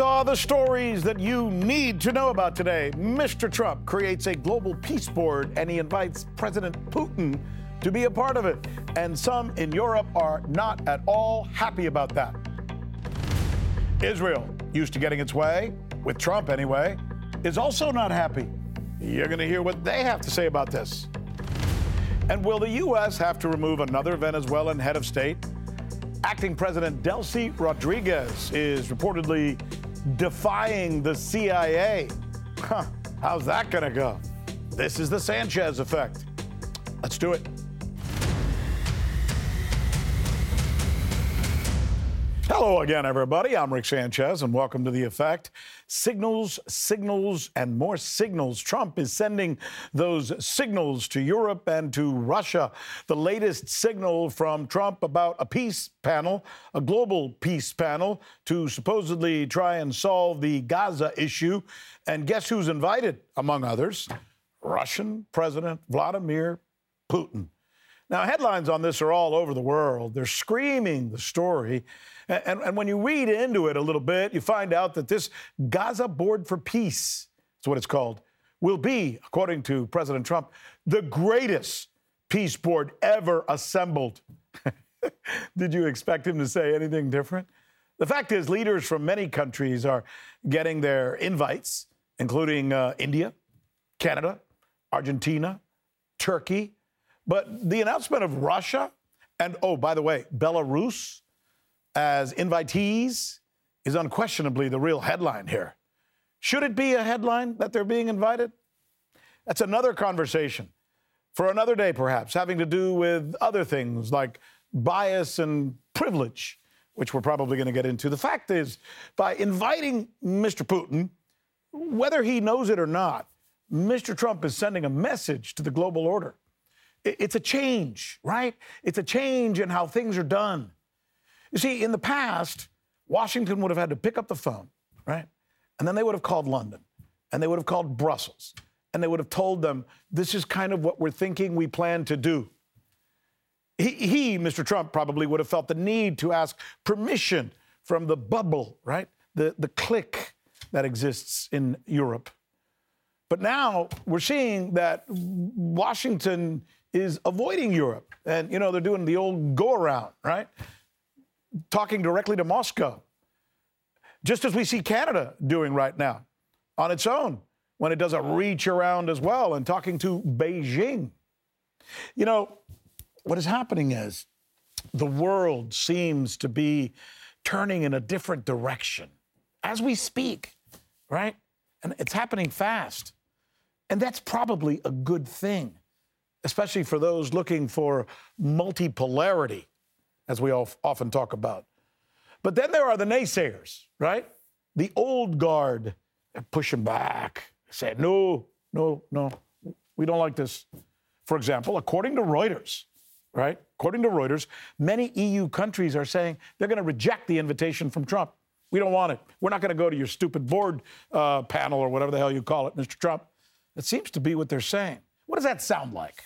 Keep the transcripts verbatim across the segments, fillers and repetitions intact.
are the stories that you need to know about today. Mister Trump creates a global peace board and he invites President Putin to be a part of it. And some in Europe are not at all happy about that. Israel, used to getting its way, with Trump anyway, is also not happy. You're going to hear what they have to say about this. And will the U S have to remove another Venezuelan head of state? Acting President Delcy Rodriguez is reportedly defying the C I A. Huh, how's that going to go? This is the Sanchez effect. Let's do it. Hello again, everybody. I'm Rick Sanchez, and welcome to The Effect. Signals, signals, and more signals. Trump is sending those signals to Europe and to Russia. The latest signal from Trump about a peace panel, a global peace panel, to supposedly try and solve the Gaza issue. And guess who's invited, among others? Russian President Vladimir Putin. Now, headlines on this are all over the world. They're screaming the story. And, and, and when you read into it a little bit, you find out that this Gaza Board for Peace, that's what it's called, will be, according to President Trump, the greatest peace board ever assembled. Did you expect him to say anything different? The fact is, leaders from many countries are getting their invites, including uh, India, Canada, Argentina, Turkey. But the announcement of Russia and, oh, by the way, Belarus as invitees is unquestionably the real headline here. Should it be a headline that they're being invited? That's another conversation for another day, perhaps, having to do with other things like bias and privilege, which we're probably going to get into. The fact is, by inviting Mister Putin, whether he knows it or not, Mister Trump is sending a message to the global order. It's a change, right? It's a change in how things are done. You see, in the past, Washington would have had to pick up the phone, right? And then they would have called London, and they would have called Brussels, and they would have told them, this is kind of what we're thinking we plan to do. He, he, Mister Trump, probably would have felt the need to ask permission from the bubble, right? The, the clique that exists in Europe. But now we're seeing that Washington is avoiding Europe. And, you know, they're doing the old go-around, right? Talking directly to Moscow. Just as we see Canada doing right now on its own, when it does a reach around as well and talking to Beijing. You know, what is happening is the world seems to be turning in a different direction as we speak, right? And it's happening fast. And that's probably a good thing, especially for those looking for multipolarity, as we often talk about. But then there are the naysayers, right? The old guard. They're pushing back, saying, no, no, no, we don't like this. For example, according to Reuters, right? According to Reuters, many E U countries are saying they're going to reject the invitation from Trump. We don't want it. We're not going to go to your stupid board uh, panel or whatever the hell you call it, Mister Trump. It seems to be what they're saying. What does that sound like?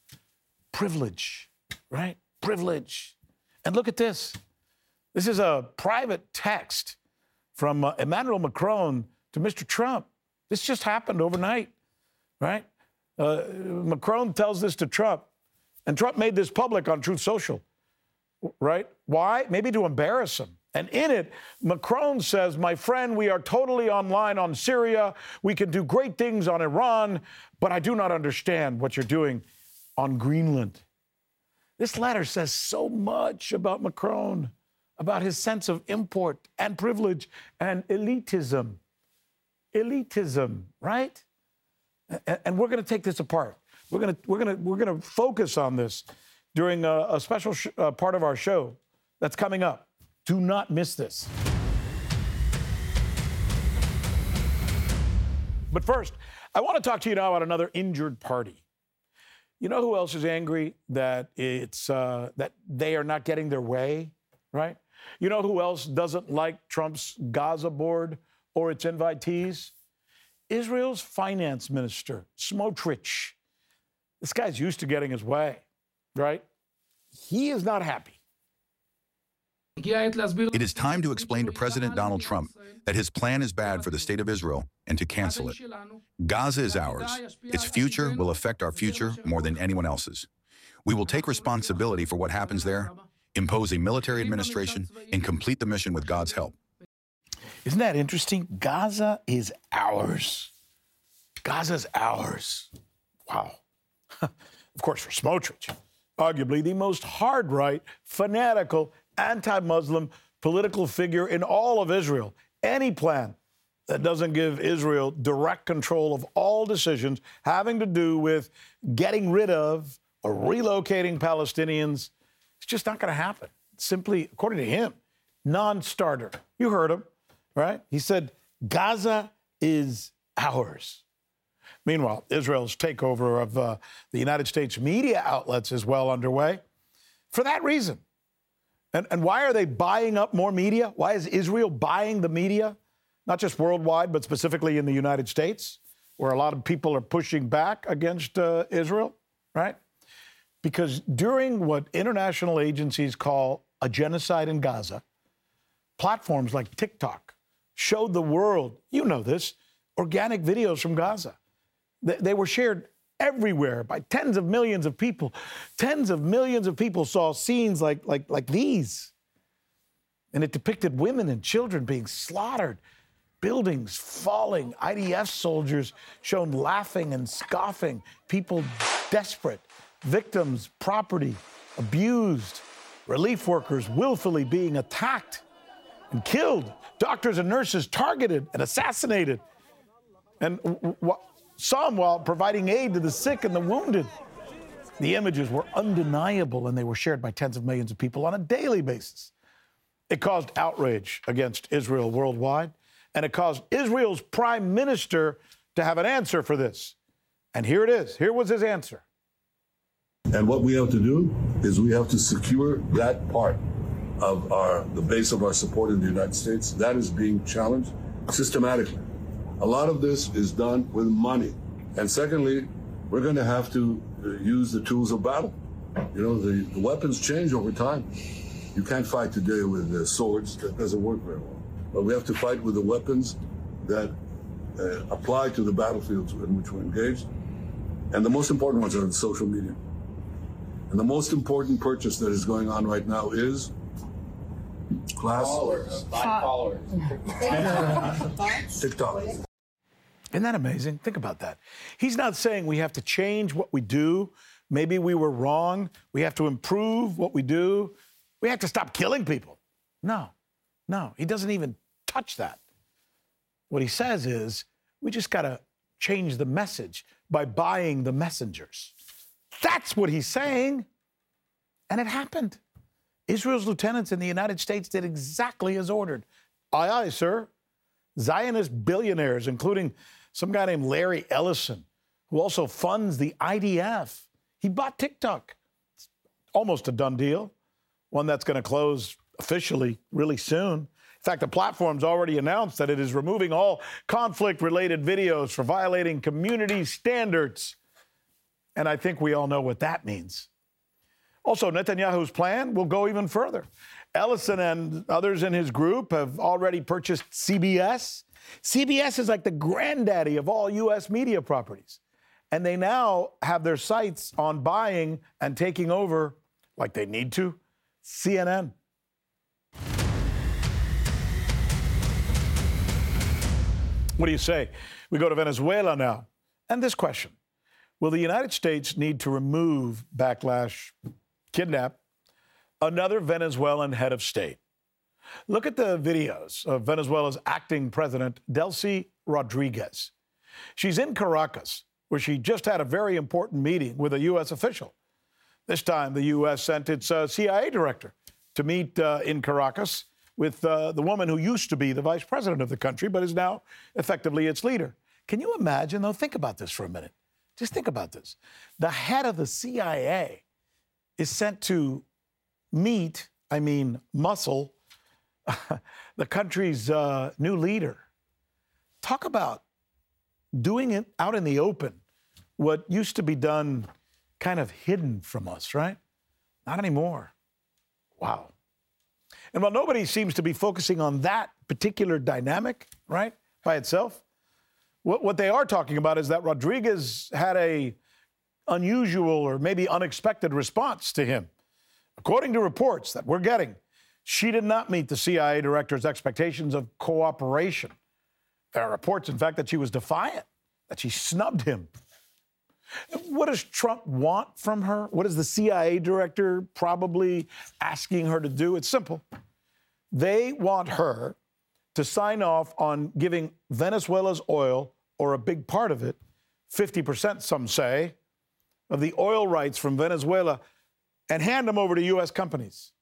Privilege, right? Privilege. And look at this. This is a private text from uh, Emmanuel Macron to Mister Trump. This just happened overnight, right? Uh, Macron tells this to Trump, and Trump made this public on Truth Social, right? Why? Maybe to embarrass him. And in it, Macron says, my friend, we are totally online on Syria. We can do great things on Iran, but I do not understand what you're doing on Greenland. This letter says so much about Macron, about his sense of import and privilege and elitism. Elitism, right? And we're going to take this apart. We're going to we're going to we're going to focus on this during a, a special sh- uh, part of our show that's coming up. Do not miss this. But first, I want to talk to you now about another injured party. You know who else is angry that it's uh, that they are not getting their way, right? You know who else doesn't like Trump's Gaza board or its invitees? Israel's finance minister, Smotrich. This guy's used to getting his way, right? He is not happy. It is time to explain to President Donald Trump that his plan is bad for the state of Israel and to cancel it. Gaza is ours. Its future will affect our future more than anyone else's. We will take responsibility for what happens there, impose a military administration, and complete the mission with God's help. Isn't that interesting? Gaza is ours. Gaza's ours. Wow. Of course, for Smotrich, arguably the most hard-right, fanatical, anti-Muslim political figure in all of Israel. Any plan that doesn't give Israel direct control of all decisions having to do with getting rid of or relocating Palestinians, it's just not going to happen. Simply, according to him, non-starter. You heard him, right? He said, Gaza is ours. Meanwhile, Israel's takeover of uh, the United States media outlets is well underway for that reason. And, and why are they buying up more media? Why is Israel buying the media? Not just worldwide, but specifically in the United States, where a lot of people are pushing back against uh, Israel, right? Because during what international agencies call a genocide in Gaza, platforms like TikTok showed the world, you know this, organic videos from Gaza. They, they were shared everywhere by tens of millions of people. Tens of millions of people saw scenes like, like, like these. And it depicted women and children being slaughtered, buildings falling, I D F soldiers shown laughing and scoffing, people desperate, victims, property abused, relief workers willfully being attacked and killed, doctors and nurses targeted and assassinated, and w- w- some while providing aid to the sick and the wounded. The images were undeniable, and they were shared by tens of millions of people on a daily basis. It caused outrage against Israel worldwide, and it caused Israel's prime minister to have an answer for this. And here it is. Here was his answer. And what we have to do is we have to secure that part of our the base of our support in the United States. That is being challenged systematically. A lot of this is done with money. And secondly, we're going to have to use the tools of battle. You know, the, the weapons change over time. You can't fight today with uh, swords. That doesn't work very well. But we have to fight with the weapons that uh, apply to the battlefields in which we're engaged. And the most important ones are in social media. And the most important purchase that is going on right now is class followers. Followers. TikTok. Isn't that amazing? Think about that. He's not saying we have to change what we do. Maybe we were wrong. We have to improve what we do. We have to stop killing people. No, no, he doesn't even touch that. What he says is we just got to change the message by buying the messengers. That's what he's saying. And it happened. Israel's lieutenants in the United States did exactly as ordered. Aye, aye, sir. Zionist billionaires, including some guy named Larry Ellison, who also funds the I D F. He bought TikTok. It's almost a done deal, one that's going to close officially really soon. In fact, the platform's already announced that it is removing all conflict-related videos for violating community standards. And I think we all know what that means. Also, Netanyahu's plan will go even further. Ellison and others in his group have already purchased C B S. C B S is like the granddaddy of all U S media properties. And they now have their sights on buying and taking over, like they need to, C N N. What do you say? We go to Venezuela now. And this question: will the United States need to remove, backlash, kidnap another Venezuelan head of state? Look at the videos of Venezuela's acting president, Delcy Rodriguez. She's in Caracas, where she just had a very important meeting with a U S official. This time, the U S sent its uh, C I A director to meet uh, in Caracas with uh, the woman who used to be the vice president of the country, but is now effectively its leader. Can you imagine, though? Think about this for a minute. Just think about this. The head of the C I A is sent to meet, I mean, muscle, the country's uh, new leader. Talk about doing it out in the open, what used to be done kind of hidden from us, right? Not anymore. Wow. And while nobody seems to be focusing on that particular dynamic, right, by itself, what, what they are talking about is that Rodriguez had a unusual or maybe unexpected response to him. According to reports that we're getting, she did not meet the C I A director's expectations of cooperation. There are reports, in fact, that she was defiant, that she snubbed him. What does Trump want from her? What is the C I A director probably asking her to do? It's simple. They want her to sign off on giving Venezuela's oil, or a big part of it, fifty percent, some say, of the oil rights from Venezuela, and hand them over to U S companies.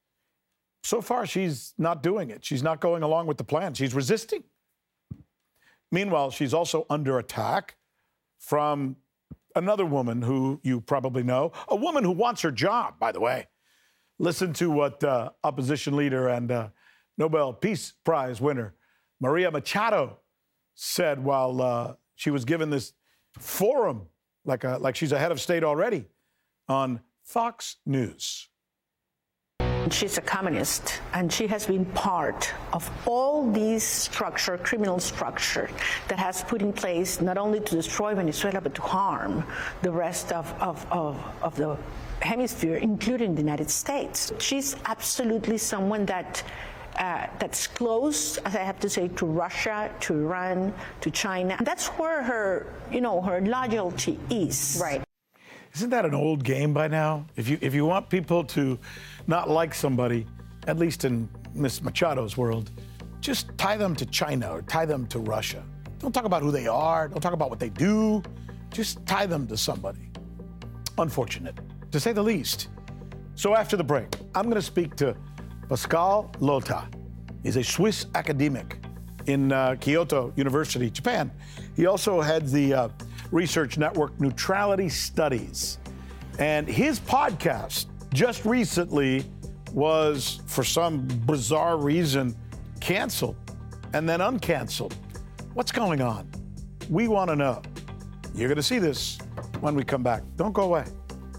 So far, she's not doing it. She's not going along with the plan. She's resisting. Meanwhile, she's also under attack from another woman who you probably know, a woman who wants her job, by the way. Listen to what uh, opposition leader and uh, Nobel Peace Prize winner Maria Machado said while uh, she was given this forum, like, a, like she's a head of state already, on Fox News. She's a communist, and she has been part of all these structure, criminal structure, that has put in place not only to destroy Venezuela, but to harm the rest of, of, of, of the hemisphere, including the United States. She's absolutely someone that uh, that's close, as I have to say, to Russia, to Iran, to China. And that's where her, you know, her loyalty is. Right. Isn't that an old game by now? If you if you want people to not like somebody, at least in Miss Machado's world, just tie them to China or tie them to Russia. Don't talk about who they are. Don't talk about what they do. Just tie them to somebody. Unfortunate, to say the least. So after the break, I'm going to speak to Pascal Lota. He's a Swiss academic in uh, Kyoto University, Japan. He also heads the uh, research network Neutrality Studies. And his podcast just recently was, for some bizarre reason, canceled and then uncanceled. What's going on? We want to know. You're going to see this when we come back. Don't go away.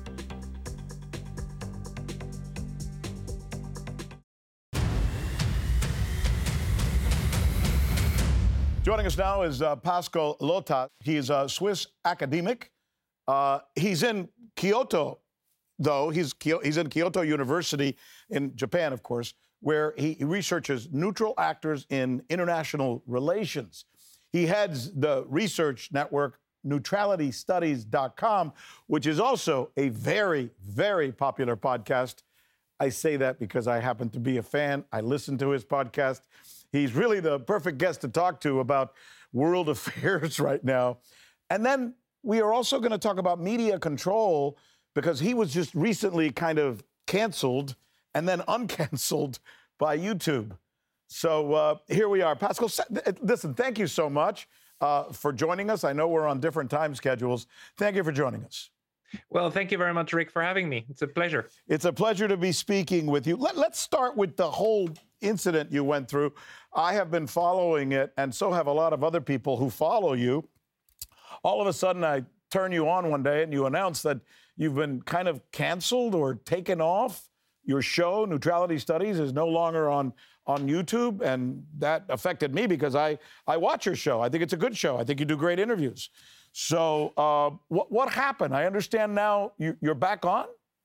Joining us now is uh, Pascal Lota. He is a Swiss academic. Uh, he's in Kyoto, though. He's, he's in Kyoto University in Japan, of course, where he researches neutral actors in international relations. He heads the research network neutrality studies dot com, which is also a very, very popular podcast. I say that because I happen to be a fan. I listen to his podcast. He's really the perfect guest to talk to about world affairs right now. And then we are also going to talk about media control, because he was just recently kind of canceled and then uncanceled by YouTube. So uh, here we are. Pascal, listen, thank you so much uh, for joining us. I know we're on different time schedules. Thank you for joining us. Well, thank you very much, Rick, for having me. It's a pleasure. It's a pleasure to be speaking with you. Let, let's start with the whole incident you went through. I have been following it, and so have a lot of other people who follow you. All of a sudden, I turn you on one day, and you announce that you've been kind of canceled or taken off. Your show, Neutrality Studies, is no longer on, on YouTube, and that affected me because I, I watch your show. I think it's a good show. I think you do great interviews. So uh, what, what happened? I understand now you, you're back on?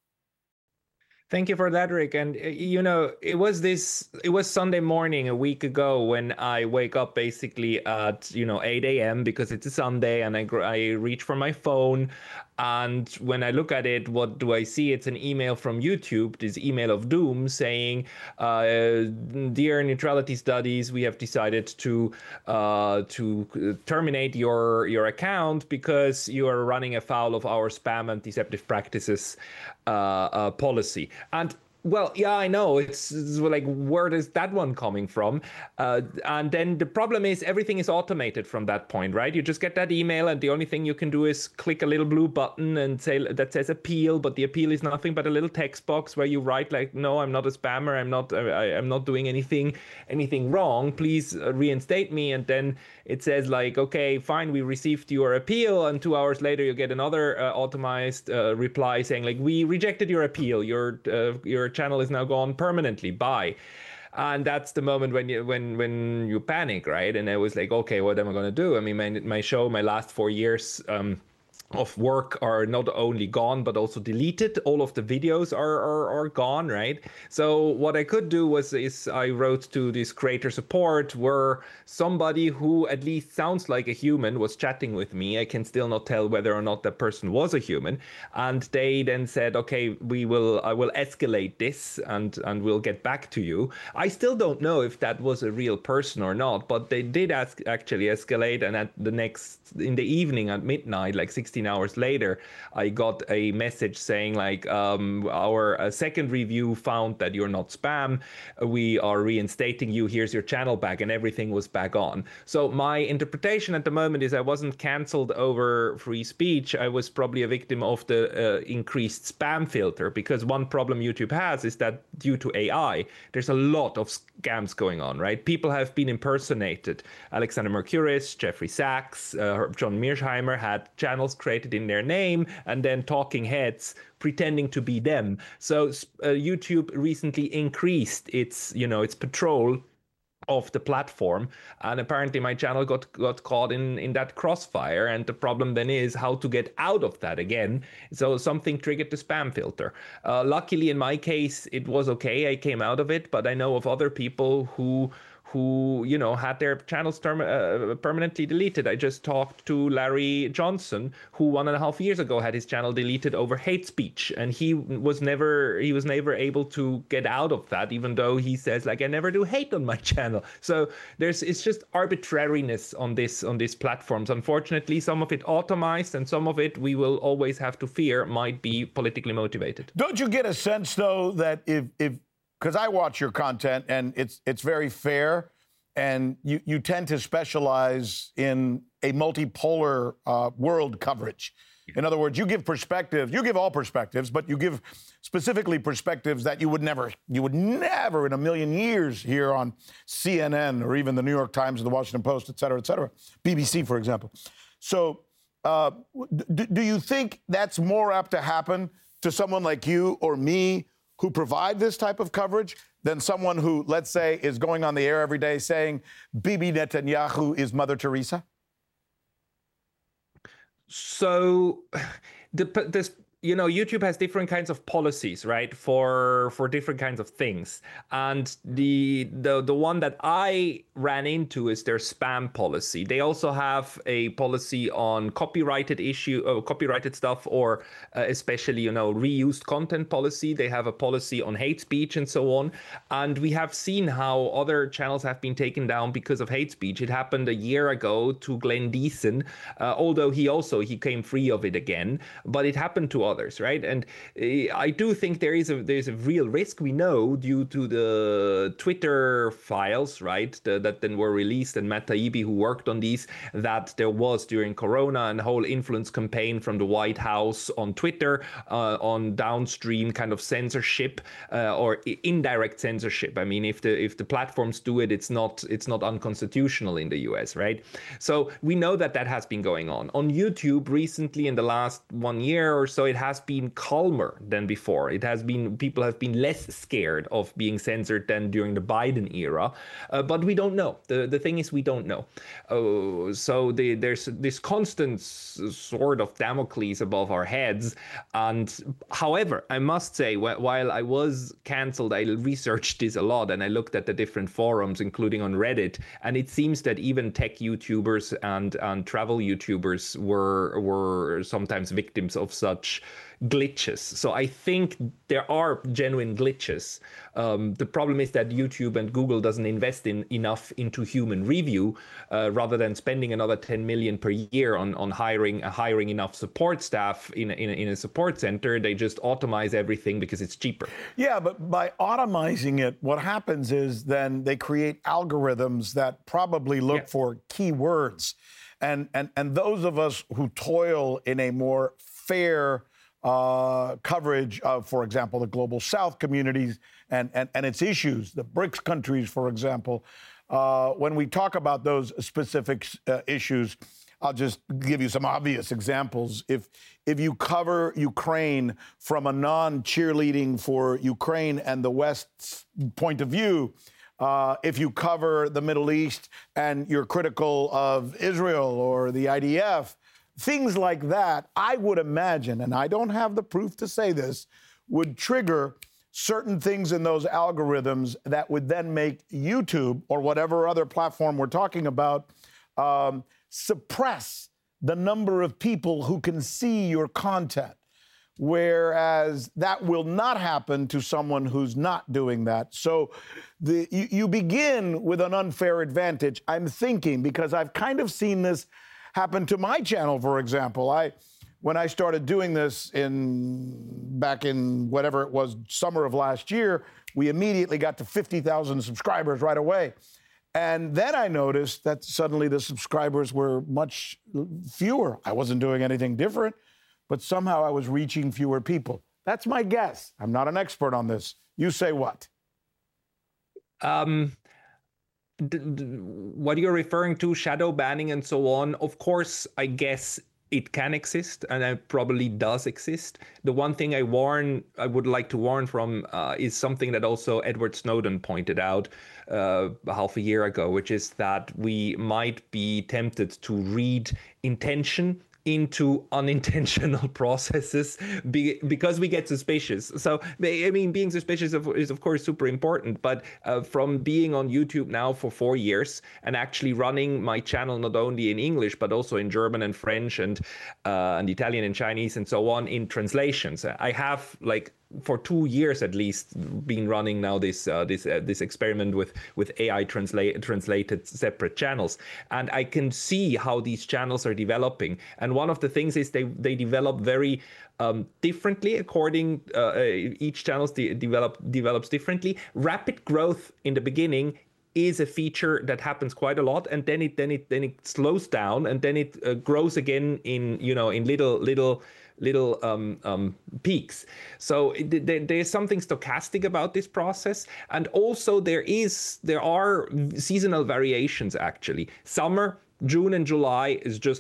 Thank you for that, Rick. And, you know, it was this, it was Sunday morning a week ago when I wake up basically at, you know, eight a.m. because it's a Sunday, and I, I reach for my phone. And when I look at it, what do I see? It's an email from YouTube, this email of doom saying, uh, dear Neutrality Studies, we have decided to uh, to terminate your, your account because you are running afoul of our spam and deceptive practices uh, uh, policy. And well, yeah, I know. It's, it's like, where is that one coming from? Uh, and then the problem is everything is automated from that point, right? You just get that email, and the only thing you can do is click a little blue button and say that says appeal, but the appeal is nothing but a little text box where you write like, no, I'm not a spammer. I'm not. I, I'm not doing anything, anything wrong. Please reinstate me. And then it says like, okay, fine, we received your appeal, and two hours later you get another uh, automized uh, reply saying like, we rejected your appeal. Your uh, your channel is now gone permanently. Bye. And that's the moment when you when when you panic, right? And I was like, okay, what am I going to do? I mean, my my show, my last four years um, of work are not only gone but also deleted. All of the videos are, are are gone, right? So what I could do was is I wrote to this creator support, where somebody who at least sounds like a human was chatting with me. I can still not tell whether or not that person was a human, and they then said, okay, we will I will escalate this and and we'll get back to you. I still don't know if that was a real person or not, but they did ask, actually escalate, and at the next in the evening at midnight, like sixteen hours later, I got a message saying like, um, our uh, second review found that you're not spam. We are reinstating you. Here's your channel back, and everything was back on. So my interpretation at the moment is I wasn't canceled over free speech. I was probably a victim of the uh, increased spam filter, because one problem YouTube has is that due to A I, there's a lot of scams going on, right? People have been impersonated. Alexander Mercouris, Jeffrey Sachs, uh, John Mearsheimer had channels created in their name, and then talking heads pretending to be them. So uh, YouTube recently increased its, you know, its patrol of the platform, and apparently my channel got got caught in in that crossfire. And the problem then is how to get out of that again. So something triggered the spam filter. Uh, luckily in my case it was okay, I came out of it, but I know of other people who who, you know, had their channels term, uh, permanently deleted. I just talked to Larry Johnson, who one and a half years ago had his channel deleted over hate speech, and he was never he was never able to get out of that, even though he says like, I never do hate on my channel. So there's it's just arbitrariness on this on these platforms. Unfortunately, some of it automized, and some of it we will always have to fear might be politically motivated. Don't you get a sense though that if if because I watch your content and it's it's very fair, and you, you tend to specialize in a multipolar uh, world coverage. In other words, you give perspectives, you give all perspectives, but you give specifically perspectives that you would never, you would never in a million years hear on C N N or even the New York Times or the Washington Post, et cetera, et cetera. B B C, for example. So uh, do, do you think that's more apt to happen to someone like you or me, who provide this type of coverage, than someone who, let's say, is going on the air every day saying Bibi Netanyahu is Mother Teresa? So the, this, you know, YouTube has different kinds of policies, right, for for different kinds of things. And the the the one that I ran into is their spam policy. They also have a policy on copyrighted issue, uh, copyrighted stuff, or uh, especially, you know, reused content policy. They have a policy on hate speech and so on. And we have seen how other channels have been taken down because of hate speech. It happened a year ago to Glenn Deason, uh, although he also he came free of it again. But it happened to others, right? And uh, I do think there is a there's a real risk. We know due to the Twitter files, right, the, that then were released, and Matt Taibbi, who worked on these, that there was during Corona a whole influence campaign from the White House on Twitter uh, on downstream kind of censorship uh, or indirect censorship. I mean, if the if the platforms do it, it's not it's not unconstitutional in the U S, right? So we know that that has been going on. On YouTube recently, in the last one year or so, it has been calmer than before. It has been people have been less scared of being censored than during the Biden era, uh, but we don't know. The the thing is, we don't know. Uh, so the, there's this constant sword of Damocles above our heads. And however, I must say, wh- while I was canceled, I researched this a lot, and I looked at the different forums, including on Reddit, and it seems that even tech YouTubers and and travel YouTubers were were sometimes victims of such glitches. So I think there are genuine glitches. Um, the problem is that YouTube and Google doesn't invest in enough into human review, uh, rather than spending another ten million per year on on hiring uh, hiring enough support staff in a, in, a, in a support center. They just automate everything because it's cheaper. Yeah, but by automizing it, what happens is then they create algorithms that probably look yeah. for keywords, and and and those of us who toil in a more fair Uh, coverage of, for example, the Global South communities and, and, and its issues, the BRICS countries, for example. Uh, when we talk about those specific uh, issues, I'll just give you some obvious examples. If if you cover Ukraine from a non-cheerleading for Ukraine and the West's point of view, uh, if you cover the Middle East and you're critical of Israel or the I D F, things like that, I would imagine, and I don't have the proof to say this, would trigger certain things in those algorithms that would then make YouTube or whatever other platform we're talking about um, suppress the number of people who can see your content, whereas that will not happen to someone who's not doing that. So the, you, you begin with an unfair advantage, I'm thinking, because I've kind of seen this happen to my channel, for example. I, when I started doing this in back in whatever it was, summer of last year, we immediately got to fifty thousand subscribers right away. And then I noticed that suddenly the subscribers were much fewer. I wasn't doing anything different, but somehow I was reaching fewer people. That's my guess. I'm not an expert on this. You say what? Um, d- d- what you're referring to, shadow banning and so on, of course, I guess it can exist, and it probably does exist. The one thing I warn, I would like to warn from, uh, is something that also Edward Snowden pointed out uh, half a year ago, which is that we might be tempted to read intention into unintentional processes be, because we get suspicious. So, I mean, being suspicious of, is, of course, super important. But uh, from being on YouTube now for four years and actually running my channel not only in English, but also in German and French and, uh, and Italian and Chinese and so on in translations, I have like for two years at least been running now this uh, this uh, this experiment with with A I translate translated separate channels, and I can see how these channels are developing. And one of the things is they they develop very um, differently according uh, each channel de- develop develops differently. Rapid growth in the beginning is a feature that happens quite a lot, and then it then it then it slows down, and then it uh, grows again in you know in little little. little um, um, peaks. So it, there, there's something stochastic about this process. And also there is, there are seasonal variations actually. Summer, June and July is just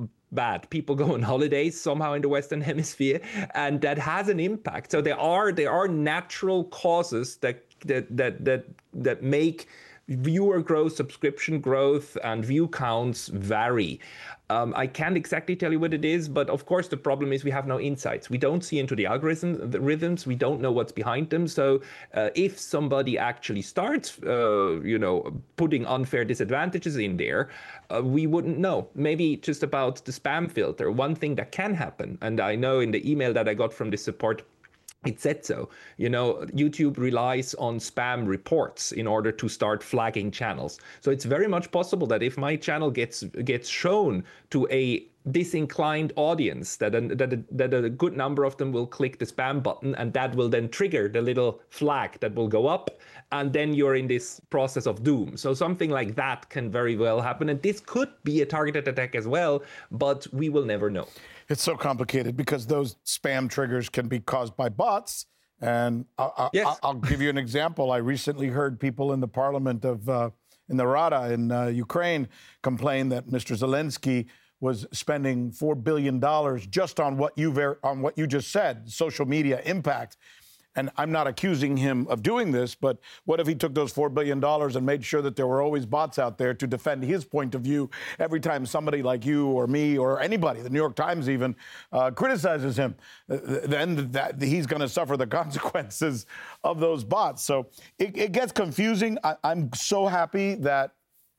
bad. People go on holidays somehow in the Western Hemisphere, and that has an impact. So there are, there are natural causes that, that, that, that, that make viewer growth, subscription growth, and view counts vary. Um, I can't exactly tell you what it is, but of course the problem is we have no insights. We don't see into the algorithm, the rhythms. We don't know what's behind them. So uh, if somebody actually starts, uh, you know, putting unfair disadvantages in there, uh, we wouldn't know. Maybe just about the spam filter. One thing that can happen, and I know in the email that I got from the support, it said so. You know, YouTube relies on spam reports in order to start flagging channels. So it's very much possible that if my channel gets gets shown to a disinclined audience, that a, that, a, that a good number of them will click the spam button, and that will then trigger the little flag that will go up, and then you're in this process of doom. So something like that can very well happen, and this could be a targeted attack as well, but we will never know. It's so complicated because those spam triggers can be caused by bots. And I'll, yes. I'll give you an example. I recently heard people in the parliament of, uh, in the Rada in uh, Ukraine complain that Mister Zelensky was spending four billion dollars just on what you ver- on what you just said, social media impact. And I'm not accusing him of doing this, but what if he took those four billion dollars and made sure that there were always bots out there to defend his point of view every time somebody like you or me or anybody, the New York Times even, uh, criticizes him? Uh, then that, he's going to suffer the consequences of those bots. So it, it gets confusing. I, I'm so happy that,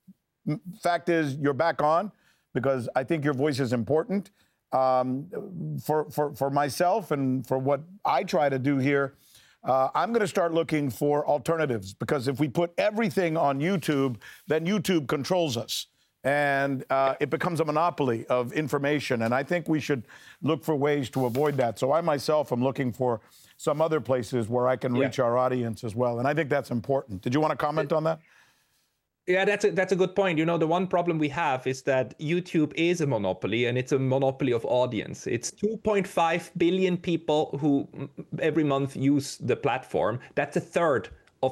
fact is, you're back on, because I think your voice is important. Um, for, for, for myself and for what I try to do here, uh, I'm going to start looking for alternatives, because if we put everything on YouTube, then YouTube controls us, and uh, it becomes a monopoly of information. And I think we should look for ways to avoid that. So I myself am looking for some other places where I can reach yeah. our audience as well. And I think that's important. Did you want to comment on that? Yeah, that's a, that's a good point. You know, the one problem we have is that YouTube is a monopoly, and it's a monopoly of audience. It's two point five billion people who every month use the platform. That's a third of the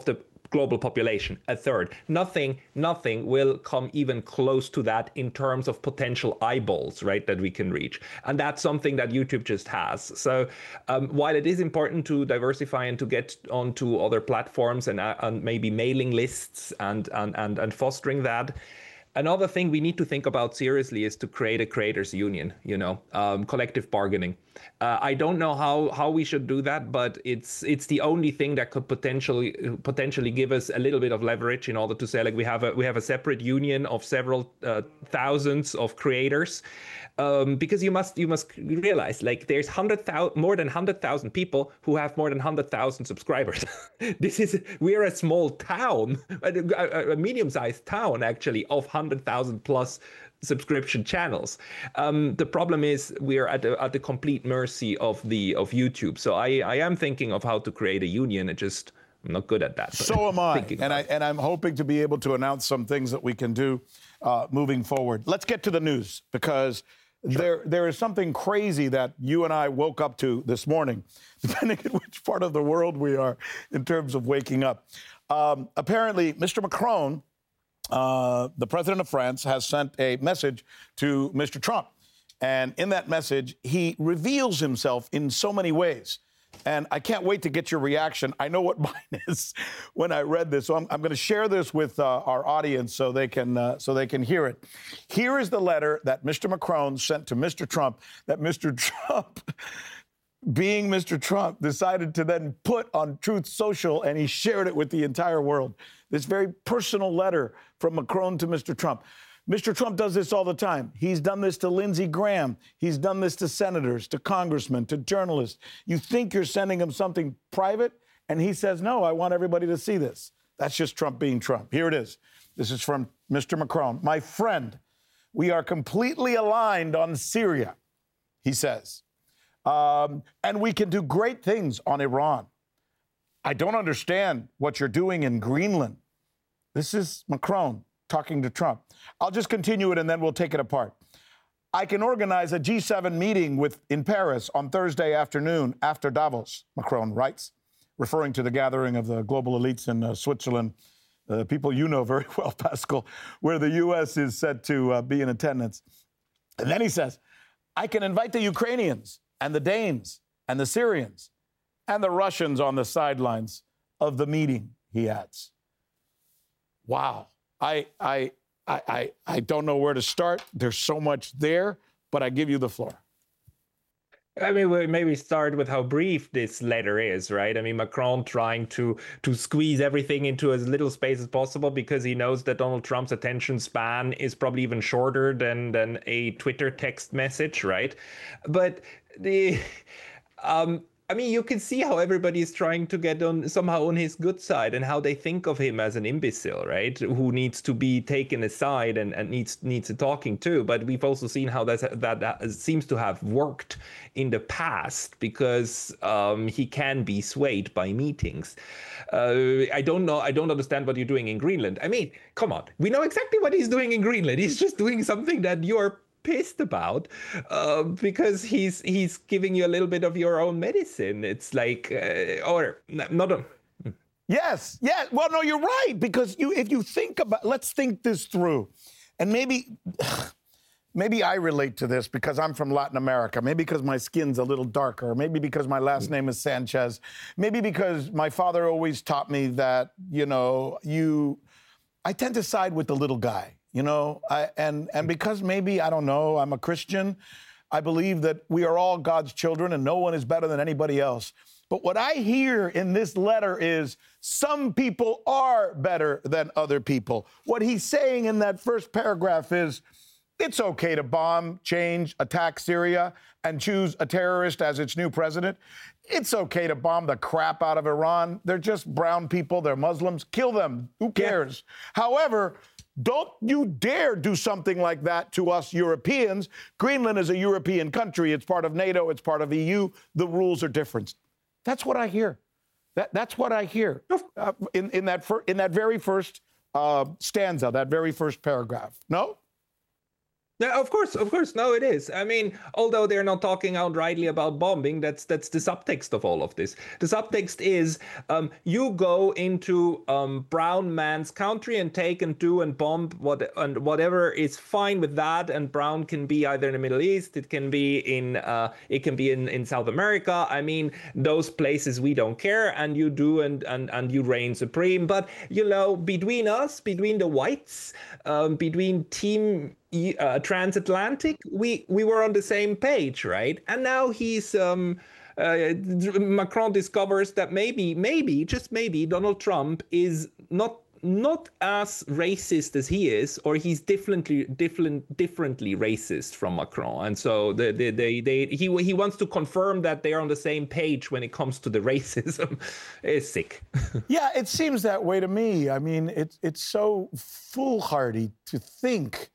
global population, a third. Nothing, nothing will come even close to that in terms of potential eyeballs, right, that we can reach. And that's something that YouTube just has. So um, while it is important to diversify and to get onto other platforms and, uh, and maybe mailing lists and, and, and, and fostering that, another thing we need to think about seriously is to create a creators union, you know, um, collective bargaining. Uh, I don't know how, how we should do that, but it's it's the only thing that could potentially potentially give us a little bit of leverage in order to say, like, we have a we have a separate union of several uh, thousands of creators. Um, because you must you must realize, like, there's hundred thousand more than hundred thousand people who have more than hundred thousand subscribers. This is we're a small town, a, a medium-sized town actually of hundred thousand plus subscription channels. Um, the problem is we're at the, at the complete mercy of the of YouTube. So I I am thinking of how to create a union. It just I'm not good at that. So am I, and I and I'm hoping to be able to announce some things that we can do uh, moving forward. Let's get to the news, because Sure. There, there is something crazy that you and I woke up to this morning, depending on which part of the world we are in terms of waking up. Um, apparently, Mister Macron, uh, the president of France, has sent a message to Mister Trump. And in that message, he reveals himself in so many ways. And I can't wait to get your reaction. I know what mine is when I read this. So I'm, I'm going to share this with uh, our audience so they can uh, so they can hear it. Here is the letter that Mister Macron sent to Mister Trump, that Mister Trump, being Mister Trump, decided to then put on Truth Social, and he shared it with the entire world. This very personal letter from Macron to Mister Trump. Mister Trump does this all the time. He's done this to Lindsey Graham. He's done this to senators, to congressmen, to journalists. You think you're sending him something private, and he says, no, I want everybody to see this. That's just Trump being Trump. Here it is. This is from Mister Macron. My friend, we are completely aligned on Syria, he says. Um, and we can do great things on Iran. I don't understand what you're doing in Greenland. This is Macron talking to Trump. I'll just continue it and then we'll take it apart. I can organize a G seven meeting with in Paris on Thursday afternoon after Davos, Macron writes, referring to the gathering of the global elites in uh, Switzerland, uh, people you know very well, Pascal, where the U S is set to uh, be in attendance. And then he says, I can invite the Ukrainians and the Danes and the Syrians and the Russians on the sidelines of the meeting, he adds. Wow. I, I, I, I, I don't know where to start. There's so much there, but I give you the floor. I mean, we maybe start with how brief this letter is, right? I mean, Macron trying to to squeeze everything into as little space as possible because he knows that Donald Trump's attention span is probably even shorter than than a Twitter text message, right? But the um I mean, you can see how everybody is trying to get on somehow on his good side and how they think of him as an imbecile, right? Who needs to be taken aside and, and needs needs a talking to. But we've also seen how that, that, that seems to have worked in the past because um, he can be swayed by meetings. Uh, I don't know. I don't understand what you're doing in Greenland. I mean, come on. We know exactly what he's doing in Greenland. He's just doing something that you're pissed about uh, because he's he's giving you a little bit of your own medicine. It's like uh, or not a yes yes well no you're right, because you if you think about let's think this through, and maybe maybe I relate to this because I'm from Latin America, maybe because my skin's a little darker, maybe because my last name is Sanchez, maybe because my father always taught me that, you know, you I tend to side with the little guy. You know, I, and and because maybe, I don't know, I'm a Christian, I believe that we are all God's children and no one is better than anybody else. But what I hear in this letter is some people are better than other people. What he's saying in that first paragraph is it's okay to bomb, change, attack Syria and choose a terrorist as its new president. It's okay to bomb the crap out of Iran. They're just brown people. They're Muslims. Kill them. Who cares? Yeah. However, don't you dare do something like that to us Europeans. Greenland is a European country. It's part of NATO. It's part of E U. The rules are different. That's what I hear. That, that's what I hear uh, in, in, that fir- in that very first uh, stanza, that very first paragraph. No? Yeah, of course, of course. No, it is. I mean, although they're not talking outrightly about bombing, that's that's the subtext of all of this. The subtext is um, you go into um, brown man's country and take and do and bomb what and whatever is fine with that. And brown can be either in the Middle East, it can be in uh, it can be in, in South America. I mean, those places we don't care, and you do and and and you reign supreme. But you know, between us, between the whites, um, between team. Uh, transatlantic, we we were on the same page, right? And now he's um uh, Macron discovers that maybe maybe just maybe Donald Trump is not not as racist as he is, or he's differently different differently racist from Macron. And so they they they, they he he wants to confirm that they're on the same page when it comes to the racism. It's sick. Yeah, it seems that way to me. I mean, it's it's so foolhardy to think.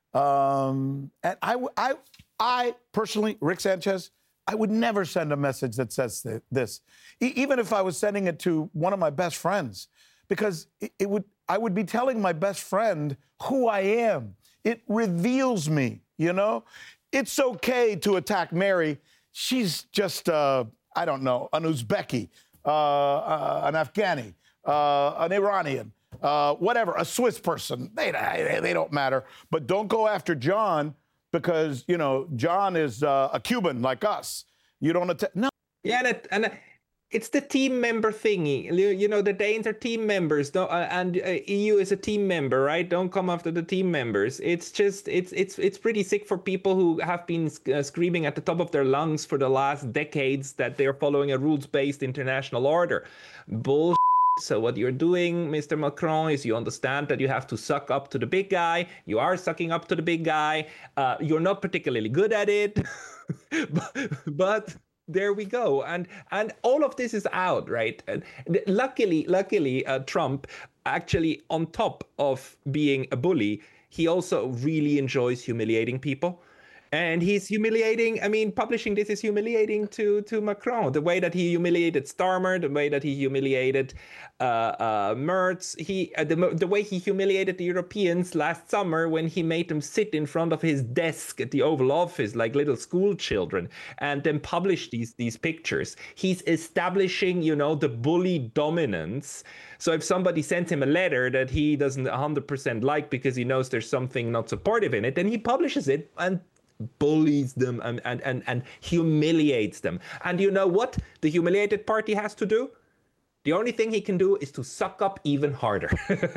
Um, and I, I, I personally, Rick Sanchez, I would never send a message that says th- this, e- even if I was sending it to one of my best friends, because it, it would, I would be telling my best friend who I am. It reveals me, you know? It's okay to attack Mary. She's just, uh, I don't know, an Uzbeki, uh, uh, an Afghani, uh, an Iranian. Uh, whatever, a Swiss person, they, they they don't matter. But don't go after John because, you know, John is uh, a Cuban like us. You don't attack. No. Yeah, and, it, and it, it's the team member thingy. You know, the Danes are team members, don't, uh, and uh, E U is a team member, right? Don't come after the team members. It's just, it's it's it's pretty sick for people who have been uh, screaming at the top of their lungs for the last decades that they're following a rules-based international order. Bullshit. So what you're doing, Mister Macron, is you understand that you have to suck up to the big guy. You are sucking up to the big guy. Uh, you're not particularly good at it, but, but there we go. And and all of this is out, right? And luckily, luckily, uh, Trump actually, on top of being a bully, he also really enjoys humiliating people. And he's humiliating, I mean, publishing this is humiliating to, to Macron. The way that he humiliated Starmer, the way that he humiliated uh, uh, Merz, he, uh, the, the way he humiliated the Europeans last summer when he made them sit in front of his desk at the Oval Office like little school children and then publish these, these pictures. He's establishing, you know, the bully dominance. So if somebody sends him a letter that he doesn't one hundred percent like because he knows there's something not supportive in it, then he publishes it and bullies them and, and, and, and humiliates them. And you know what the humiliated party has to do? The only thing he can do is to suck up even harder.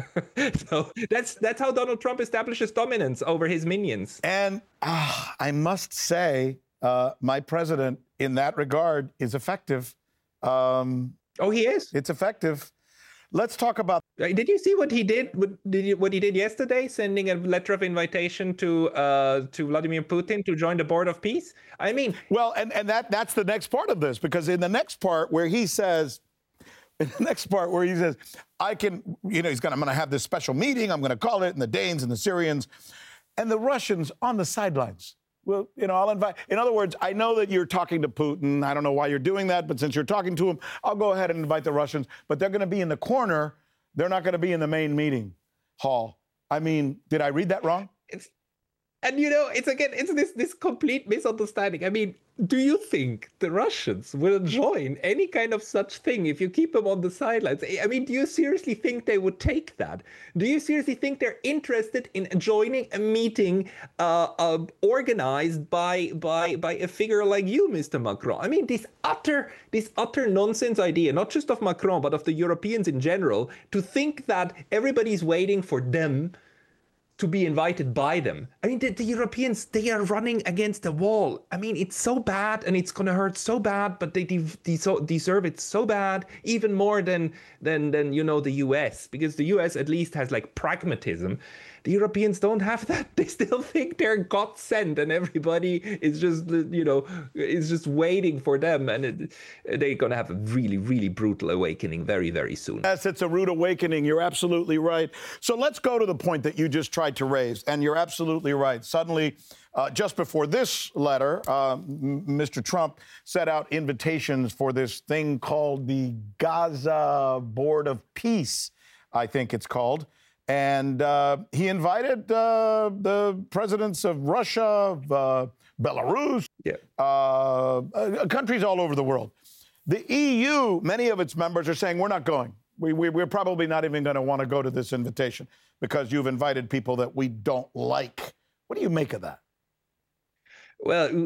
So that's that's how Donald Trump establishes dominance over his minions. And uh, I must say, uh, my president in that regard is effective. Um, oh, he is? It's effective. Let's talk about. Did you see what he did? What did he, what he did yesterday? Sending a letter of invitation to uh, to Vladimir Putin to join the Board of Peace. I mean, well, and and that that's the next part of this, because in the next part where he says, in the next part where he says, I can, you know, he's gonna, I'm gonna have this special meeting. I'm gonna call it, and the Danes and the Syrians, and the Russians on the sidelines. Well, you know, I'll invite. In other words, I know that you're talking to Putin. I don't know why you're doing that, but since you're talking to him, I'll go ahead and invite the Russians. But they're going to be in the corner. They're not going to be in the main meeting hall. I mean, did I read that wrong? It's, and you know, it's again, it's this this complete misunderstanding. I mean, do you think the Russians will join any kind of such thing if you keep them on the sidelines? I mean, do you seriously think they would take that? Do you seriously think they're interested in joining a meeting uh, uh, organized by by by a figure like you, Mister Macron? I mean, this utter this utter nonsense idea, not just of Macron, but of the Europeans in general, to think that everybody's waiting for them to be invited by them. I mean, the, the Europeans, they are running against the wall. I mean, it's so bad and it's going to hurt so bad, but they de- de- deserve it so bad, even more than, than, than, you know, the U S, because the U S at least has like pragmatism. The Europeans don't have that. They still think they're God sent and everybody is just, you know, is just waiting for them. And it, they're going to have a really, really brutal awakening very, very soon. Yes, it's a rude awakening. You're absolutely right. So let's go to the point that you just tried to raise. And you're absolutely right. Suddenly, uh, just before this letter, uh, Mister Trump set out invitations for this thing called the Gaza Board of Peace, I think it's called. And uh, he invited uh, the presidents of Russia, uh, Belarus, yeah. uh, uh, countries all over the world. The E U, many of its members are saying, we're not going. We, we, we're probably not even going to want to go to this invitation because you've invited people that we don't like. What do you make of that? Well,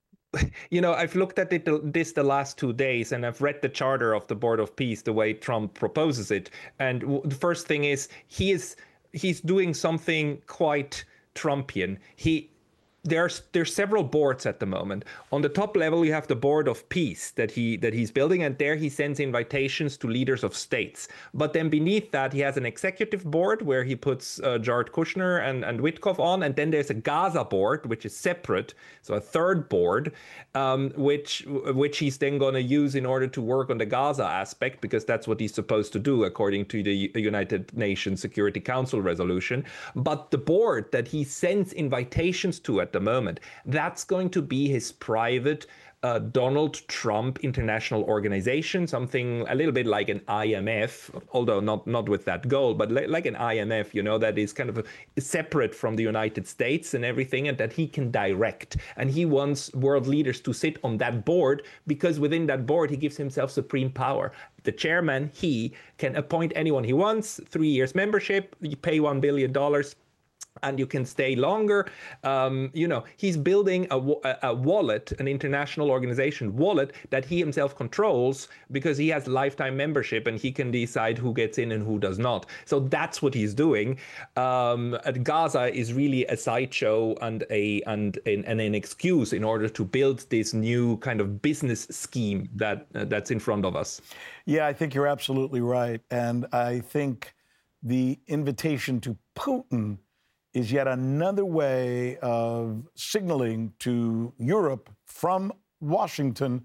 you know, I've looked at it this the last two days, and I've read the charter of the Board of Peace the way Trump proposes it. And the first thing is he is he's doing something quite Trumpian. He There's there's several boards at the moment. On the top level, you have the Board of Peace that he that he's building, and there he sends invitations to leaders of states. But then beneath that, he has an executive board where he puts uh, Jared Kushner and, and Witkoff on, and then there's a Gaza board, which is separate, so a third board, um, which which he's then going to use in order to work on the Gaza aspect, because that's what he's supposed to do according to the United Nations Security Council resolution. But the board that he sends invitations to at the moment, that's going to be his private uh, Donald Trump International Organization, something a little bit like an I M F, although not not with that goal, but li- like an I M F, you know, that is kind of a, separate from the United States and everything, and that he can direct. And he wants world leaders to sit on that board, because within that board, he gives himself supreme power. The chairman, he can appoint anyone he wants, three years membership, you pay one billion dollars. And you can stay longer. Um, you know, he's building a, a wallet, an international organization wallet that he himself controls, because he has lifetime membership and he can decide who gets in and who does not. So that's what he's doing. Um, Gaza is really a sideshow and a and, and an excuse in order to build this new kind of business scheme that uh, that's in front of us. Yeah, I think you're absolutely right. And I think the invitation to Putin is yet another way of signaling to Europe from Washington,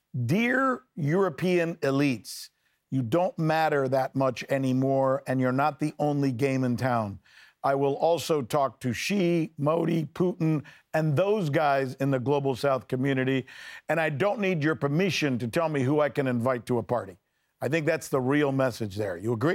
dear European elites, you don't matter that much anymore, and you're not the only game in town. I will also talk to Xi, Modi, Putin, and those guys in the Global South community, and I don't need your permission to tell me who I can invite to a party. I think that's the real message there. You agree?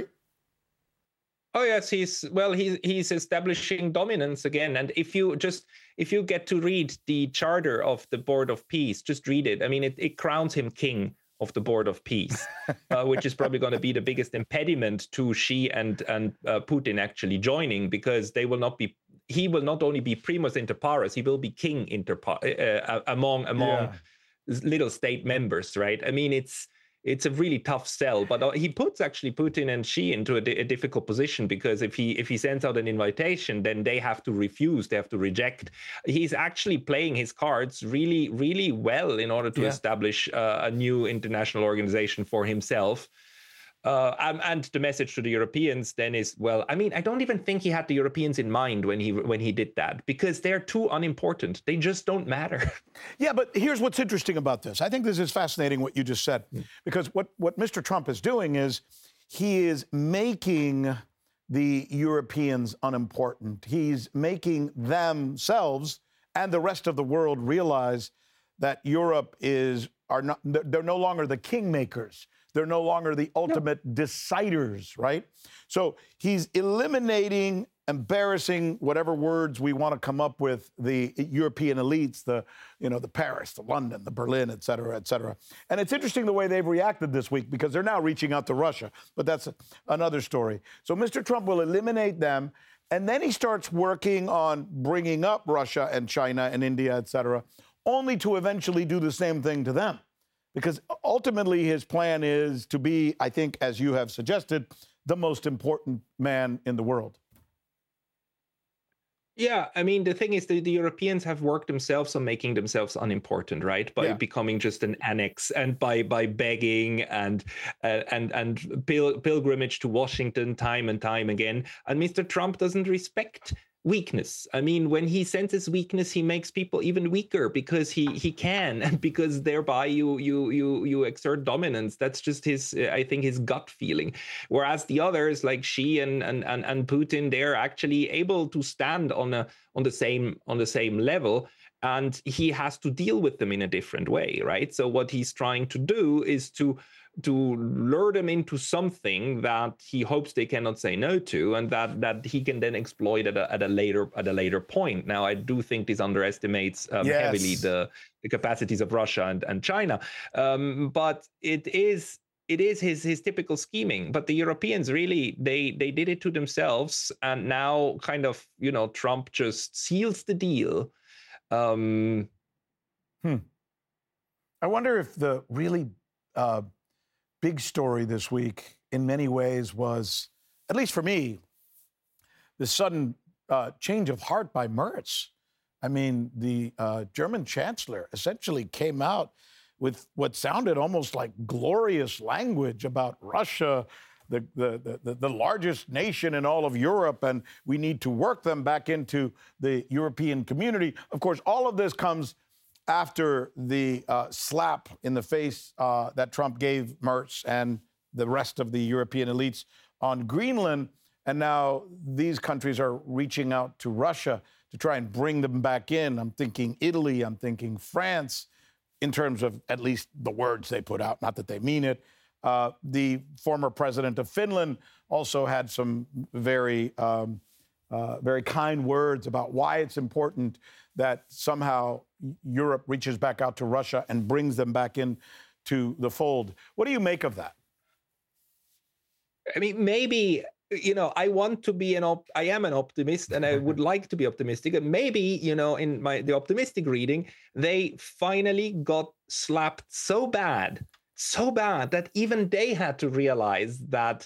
Oh yes, he's well. He's he's establishing dominance again. And if you just if you get to read the charter of the Board of Peace, just read it. I mean, it, it crowns him king of the Board of Peace, uh, which is probably going to be the biggest impediment to Xi and and uh, Putin actually joining, because they will not be. He will not only be primus inter pares, he will be king inter pares, uh, among among yeah. little state members, right? I mean, it's. It's a really tough sell, but he puts actually Putin and Xi into a, a difficult position, because if he if he sends out an invitation, then they have to refuse, they have to reject. He's actually playing his cards really, really well in order to yeah. establish uh, a new international organization for himself. Uh, and, and the message to the Europeans then is, well, I mean, I don't even think he had the Europeans in mind when he when he did that, because they're too unimportant. They just don't matter. Yeah, but here's what's interesting about this. I think this is fascinating what you just said, because what, what Mister Trump is doing is he is making the Europeans unimportant. He's making themselves and the rest of the world realize that Europe is are not they're no longer the kingmakers. They're no longer the ultimate no. deciders, right? So he's eliminating, embarrassing, whatever words we want to come up with, the European elites, the, you know, the Paris, the London, the Berlin, et cetera, et cetera. And it's interesting the way they've reacted this week, because they're now reaching out to Russia, but that's another story. So Mister Trump will eliminate them, and then he starts working on bringing up Russia and China and India, et cetera, only to eventually do the same thing to them. Because ultimately his plan is to be, I think, as you have suggested, the most important man in the world. Yeah, I mean, the thing is that the Europeans have worked themselves on making themselves unimportant, right? By yeah. becoming just an annex, and by by begging and uh, and and pil- pilgrimage to Washington time and time again. And Mister Trump doesn't respect weakness. I mean, when he senses weakness, he makes people even weaker, because he he can, and because thereby you you you you exert dominance. That's just his, I think, his gut feeling. Whereas the others, like Xi and and and, and Putin, they're actually able to stand on a on the same on the same level. and he has to deal with them in a different way, right? So what he's trying to do is to to lure them into something that he hopes they cannot say no to, and that that he can then exploit at a, at a later at a later point. Now, I do think this underestimates um, Yes. heavily the, the capacities of Russia and, and China, um, but it is it is his his typical scheming. But the Europeans really they they did it to themselves, and now kind of you know Trump just seals the deal. Um, hmm. I wonder if the really uh, big story this week, in many ways, was, at least for me, the sudden uh, change of heart by Merz. I mean, the uh, German chancellor essentially came out with what sounded almost like glorious language about Russia, the, the, the, the largest nation in all of Europe, and we need to work them back into the European community. Of course, all of this comes after the uh, slap in the face uh, that Trump gave Merz and the rest of the European elites on Greenland. And now these countries are reaching out to Russia to try and bring them back in. I'm thinking Italy, I'm thinking France, in terms of at least the words they put out, not that they mean it. Uh, the former president of Finland also had some very, um, uh, very kind words about why it's important that somehow Europe reaches back out to Russia and brings them back in to the fold. What do you make of that? I mean, maybe, you know, I want to be an op- I am an optimist, and I would like to be optimistic. And maybe, you know, in my the optimistic reading, they finally got slapped so bad, so bad that even they had to realize that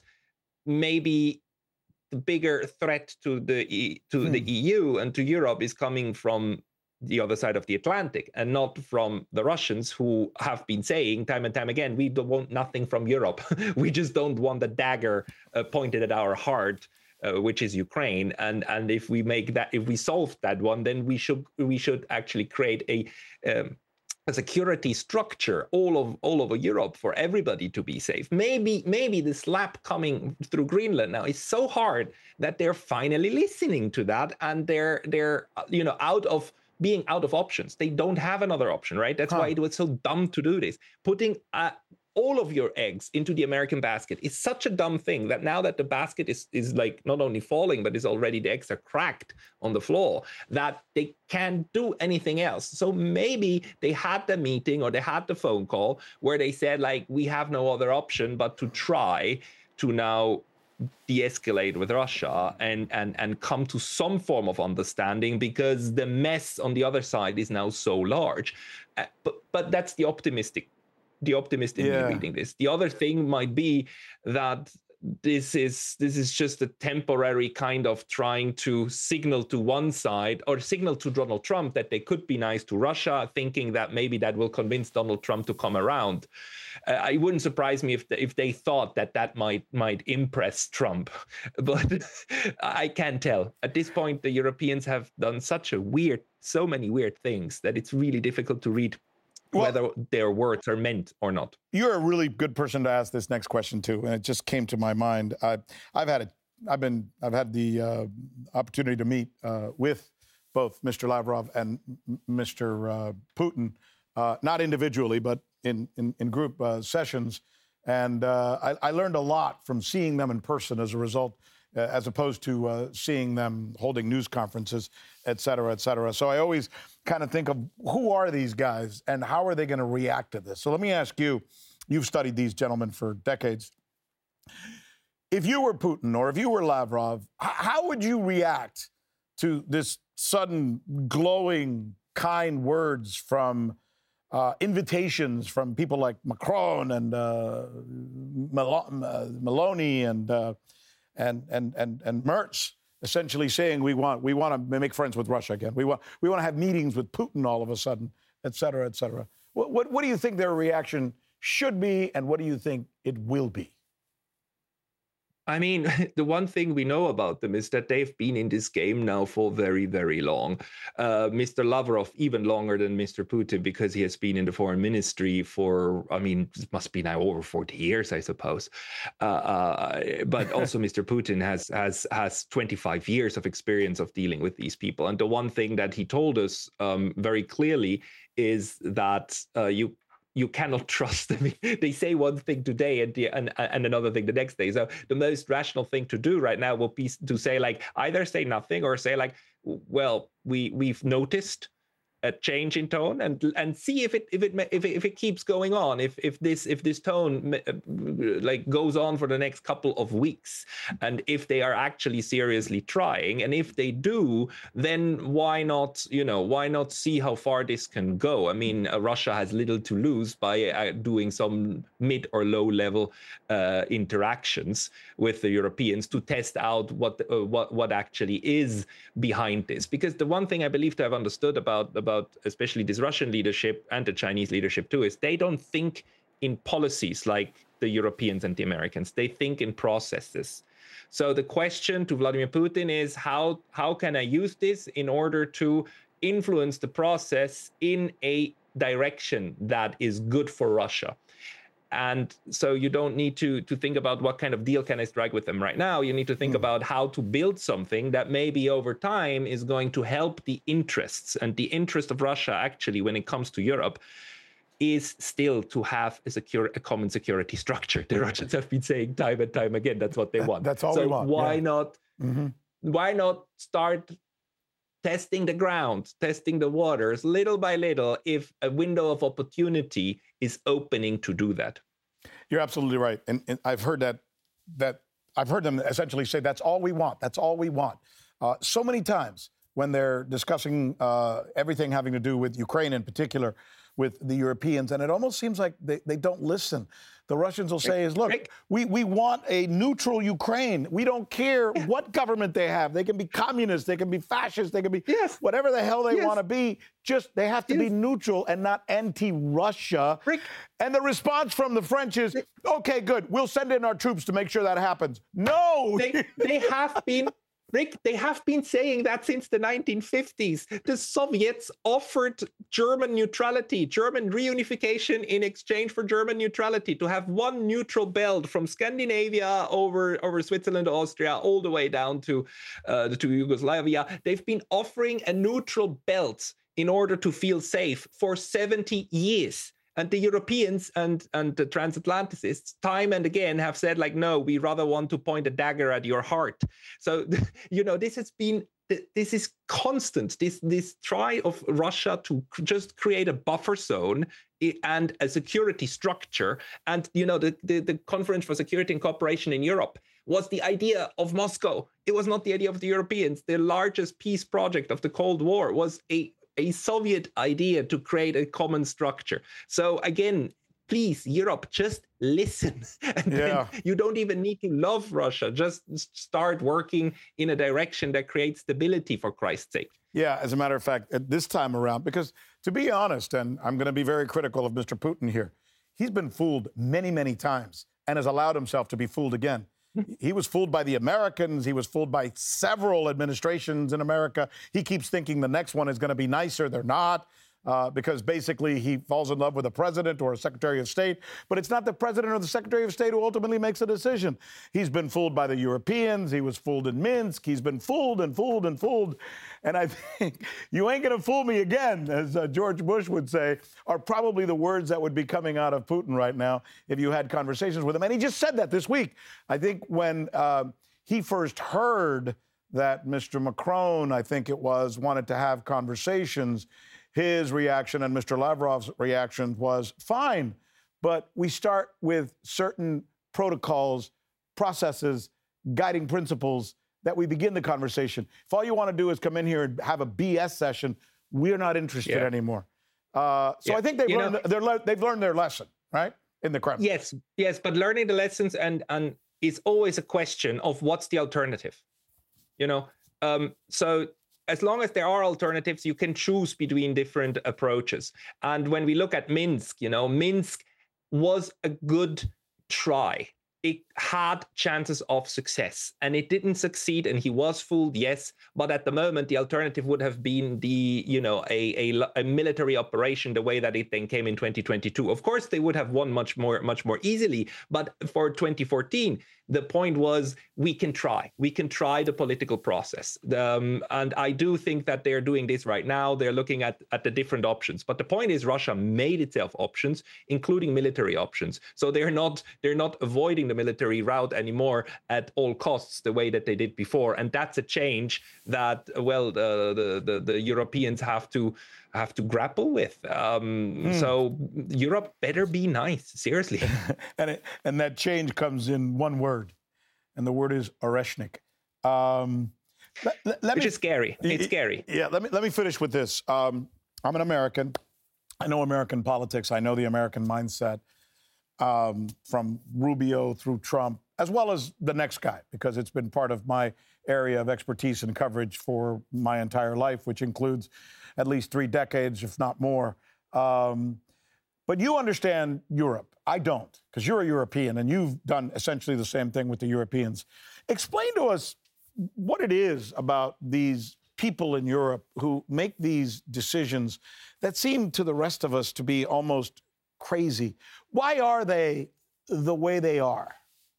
maybe the bigger threat to the e- to hmm. the E U and to Europe is coming from the other side of the Atlantic, and not from the Russians, who have been saying time and time again, we don't want nothing from Europe. We just don't want the dagger uh, pointed at our heart, uh, which is Ukraine. And and if we make that, if we solve that one, then we should we should actually create a um, a security structure all of all over Europe for everybody to be safe. Maybe maybe the slap coming through Greenland now is so hard that they're finally listening to that, and they're they're you know out of being out of options. They don't have another option, right? That's huh. why it was so dumb to do this. Putting uh, all of your eggs into the American basket is such a dumb thing that now that the basket is is like not only falling, but is already, the eggs are cracked on the floor, that they can't do anything else. So maybe they had the meeting or they had the phone call where they said, like, we have no other option but to try to now de-escalate with Russia and, and, and come to some form of understanding, because the mess on the other side is now so large. Uh, but but that's the optimistic, the optimist in yeah. me reading this. The other thing might be that this is this is just a temporary kind of trying to signal to one side, or signal to Donald Trump that they could be nice to Russia, thinking that maybe that will convince Donald Trump to come around. Uh, it wouldn't surprise me if the, if they thought that that might might impress Trump, but I can't tell. At this point, the Europeans have done such a weird, so many weird things that it's really difficult to read well, whether their words are meant or not. You're a really good person to ask this next question too, and it just came to my mind. I, I've had a, I've been, I've had the uh, opportunity to meet uh, with both Mister Lavrov and Mister Uh, Putin, uh, not individually, but in in, in group uh, sessions, and uh, I, I learned a lot from seeing them in person as a result, uh, as opposed to uh, seeing them holding news conferences, et cetera, et cetera. So I always kind of think of, who are these guys and how are they going to react to this? So let me ask you, you've studied these gentlemen for decades. If you were Putin or if you were Lavrov, how would you react to this sudden glowing, kind words from uh, invitations from people like Macron and uh, Meloni and, uh, and, and, and, and Merz, essentially saying we want we want to make friends with Russia again. We want we want to have meetings with Putin all of a sudden, et cetera, et cetera. What, what what do you think their reaction should be, and what do you think it will be? I mean, the one thing we know about them is that they've been in this game now for very, very long. Uh, Mister Lavrov, even longer than Mister Putin, because he has been in the foreign ministry for, I mean, it must be now over forty years, I suppose. Uh, uh, but also Mister Putin has, has, has twenty-five years of experience of dealing with these people. And the one thing that he told us um, very clearly is that uh, you you cannot trust them. They say one thing today and, the, and and another thing the next day. So the most rational thing to do right now will be to say, like, either say nothing or say, like, well, we we've noticed a change in tone, and and see if it if it if it, if it keeps going on, if if this if this tone like goes on for the next couple of weeks, and if they are actually seriously trying, and if they do, then why not you know why not see how far this can go? I mean, uh, Russia has little to lose by uh, doing some mid or low level uh, interactions with the Europeans to test out what uh, what what actually is behind this. Because the one thing I believe to have understood about about About especially this Russian leadership and the Chinese leadership too, is they don't think in policies like the Europeans and the Americans. They think in processes. So the question to Vladimir Putin is, how how can I use this in order to influence the process in a direction that is good for Russia? And so you don't need to to think about what kind of deal can I strike with them right now. You need to think mm. about how to build something that maybe over time is going to help the interests. And the interest of Russia, actually, when it comes to Europe, is still to have a secure, a common security structure. The Russians have been saying time and time again, that's what they want. That's all so we want. Why yeah. not? Mm-hmm. Why not start testing the ground, testing the waters, little by little, if a window of opportunity is opening to do that? You're absolutely right. And, and I've heard that, that I've heard them essentially say, that's all we want. That's all we want. Uh, so many times when they're discussing uh, everything having to do with Ukraine in particular, with the Europeans, and it almost seems like they, they don't listen. The Russians will say is, look, we, we want a neutral Ukraine. We don't care what government they have. They can be communist, they can be fascist, they can be yes. whatever the hell they yes. want to be. Just they have to yes. be neutral and not anti-Russia. Rick. And the response from the French is, okay, good, we'll send in our troops to make sure that happens. No! They, they have been... Rick, they have been saying that since the nineteen fifties. The Soviets offered German neutrality, German reunification in exchange for German neutrality, to have one neutral belt from Scandinavia over, over Switzerland, Austria, all the way down to, uh, to Yugoslavia. They've been offering a neutral belt in order to feel safe for seventy years. And the Europeans and, and the transatlanticists time and again have said, like, no, we rather want to point a dagger at your heart. So, you know, this has been, this is constant, this, this try of Russia to just create a buffer zone and a security structure. And, you know, the, the, the Conference for Security and Cooperation in Europe was the idea of Moscow. It was not the idea of the Europeans. The largest peace project of the Cold War was a a Soviet idea to create a common structure. So again, please, Europe, just listen. And yeah. then you don't even need to love Russia. Just start working in a direction that creates stability, for Christ's sake. Yeah, as a matter of fact, at this time around, because to be honest, and I'm going to be very critical of Mister Putin here, he's been fooled many, many times and has allowed himself to be fooled again. He was fooled by the Americans. He was fooled by several administrations in America. He keeps thinking the next one is going to be nicer. They're not. Uh, because basically he falls in love with a president or a secretary of state. But it's not the president or the secretary of state who ultimately makes a decision. He's been fooled by the Europeans. He was fooled in Minsk. He's been fooled and fooled and fooled. And I think you ain't going to fool me again, as uh, George Bush would say, are probably the words that would be coming out of Putin right now if you had conversations with him. And he just said that this week. I think when uh, he first heard that Mister Macron, I think it was, wanted to have conversations, his reaction and Mister Lavrov's reaction was fine, but we start with certain protocols, processes, guiding principles that we begin the conversation. If all you want to do is come in here and have a B S session, we're not interested yeah. anymore. Uh, so yeah. I think they've you learned, know, they're, they've learned their lesson, right, in the Kremlin. Yes, yes, but learning the lessons and and is always a question of what's the alternative, you know. Um, so. As long as there are alternatives, you can choose between different approaches. And when we look at Minsk, you know, Minsk was a good try. it had chances of success, and it didn't succeed, and he was fooled, yes. But at the moment, the alternative would have been the, you know, a, a, a military operation, the way that it then came in twenty twenty-two. Of course, they would have won much more, much more easily. But for twenty fourteen, the point was, we can try. We can try the political process. Um, and I do think that they're doing this right now. They're looking at, at the different options. But the point is, Russia made itself options, including military options. So they're not they're not avoiding the military route anymore at all costs, the way that they did before. And that's a change that, well, the the, the, the Europeans have to have to grapple with. Um, mm. So Europe better be nice, seriously. and it, and that change comes in one word, and the word is Oreshnik. Um, let, let Which me, is scary. It's scary. Yeah, let me let me finish with this. Um, I'm an American. I know American politics. I know the American mindset, um, from Rubio through Trump, as well as the next guy, because it's been part of my area of expertise and coverage for my entire life, which includes at least three decades, if not more. Um, but you understand Europe. I don't, because you're a European, and you've done essentially the same thing with the Europeans. Explain to us what it is about these people in Europe who make these decisions that seem to the rest of us to be almost crazy. Why are they the way they are?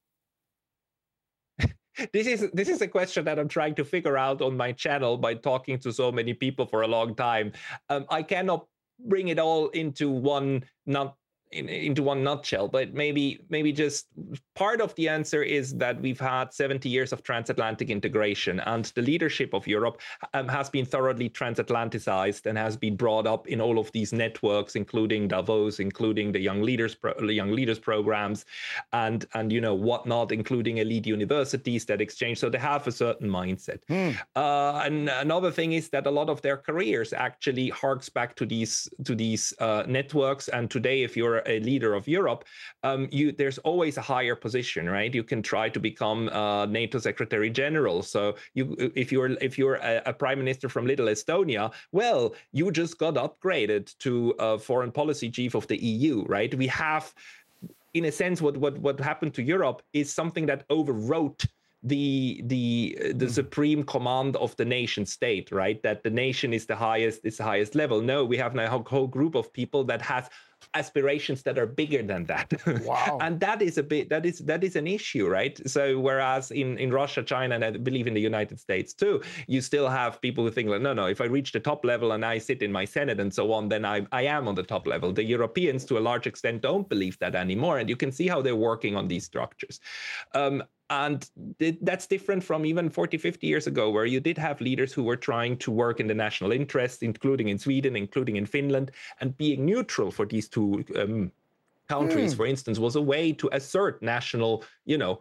This is this is a question that I'm trying to figure out on my channel by talking to so many people for a long time. Um, I cannot bring it all into one not in, into one nutshell, but maybe maybe just part of the answer is that we've had seventy years of transatlantic integration, and the leadership of Europe um, has been thoroughly transatlanticized and has been brought up in all of these networks, including Davos, including the Young Leaders pro, Young Leaders programs, and and you know whatnot, including elite universities that exchange. So they have a certain mindset. Mm. Uh, and another thing is that a lot of their careers actually harks back to these to these uh, networks. And today, if you're a leader of Europe, um, you there's always a higher position, right? You can try to become uh, NATO Secretary General. So you, if you're if you're a, a prime minister from little Estonia, well, you just got upgraded to a foreign policy chief of the E U, right? We have, in a sense, what what what happened to Europe is something that overwrote the the the mm. supreme command of the nation state, right? That the nation is the highest is the highest level. No, we have now a whole group of people that has aspirations that are bigger than that. Wow. And that is a bit that is that is an issue, right? So whereas in in Russia, China, and I believe in the United States too, you still have people who think like, no, no, if I reach the top level and I sit in my Senate and so on, then I I am on the top level. The Europeans, to a large extent, don't believe that anymore, and you can see how they're working on these structures. Um, And that's different from even forty, fifty years ago, where you did have leaders who were trying to work in the national interest, including in Sweden, including in Finland, and being neutral for these two um, countries, mm. for instance, was a way to assert national, you know,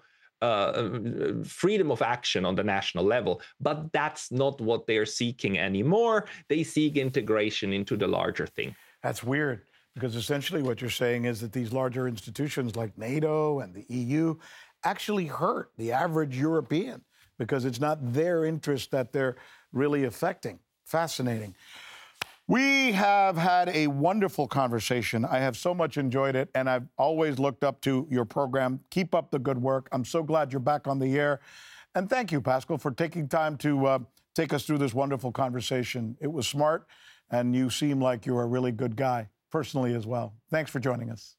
uh, freedom of action on the national level. But that's not what they're seeking anymore. They seek integration into the larger thing. That's weird, because essentially what you're saying is that these larger institutions like NATO and the E U actually hurt the average European, because it's not their interest that they're really affecting. Fascinating. We have had a wonderful conversation. I have so much enjoyed it, and I've always looked up to your program. Keep up the good work. I'm so glad you're back on the air. And thank you, Pascal, for taking time to uh, take us through this wonderful conversation. It was smart, and you seem like you're a really good guy, personally as well. Thanks for joining us.